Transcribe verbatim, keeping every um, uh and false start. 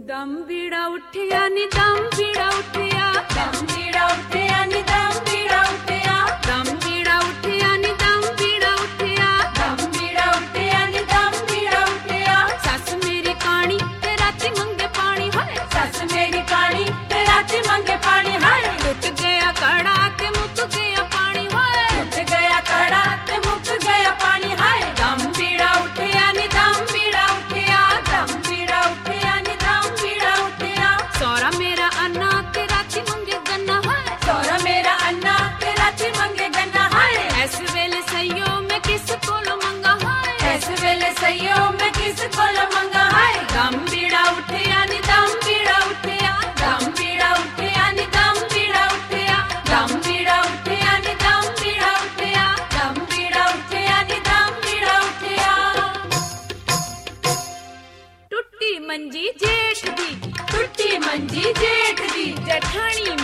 दम बीड़ा उठिया नी दम बीड़ा उठिया दम बीड़ा उठिया नी दम बीड़ा उठिया दम बीड़ा उठिया नी दम बीड़ा उठिया दम बीड़ा उठिया नी दम बीड़ा उठिया सस मेरी कानी ते राती मंगे पानी हाय सस मेरी कानी ते राती मंगे पानी हाय टूट गया कड़ा ते मुक गया पानी हाय टूट गया कड़ा ते मुक गया पानी हाय दम बीड़ा उठिया नी दम बीड़ा उठिया दम बीड़ा उठिया नी दम बीड़ा उठिया सौरा मेरा अन्ना ते राती मंगे गन्ना हाय सौरा मेरा अन्ना ते राती मंगे गन्ना हाय ऐस वेले सैयो मैं किस कोलो मंगा हाय ऐस वेले सैयो मैं किस कोलो मंगा हाय दम बीड़ा उठिया नी दम बीड़ा उठिया दम बीड़ा उठिया नी दम बीड़ा उठिया दम बीड़ा उठिया नी दम बीड़ा उठिया दम बीड़ा उठिया नी दम बीड़ा उठिया टुट्टी मंजी जेठ दी टुट्टी मंजी जेठ दी जठानी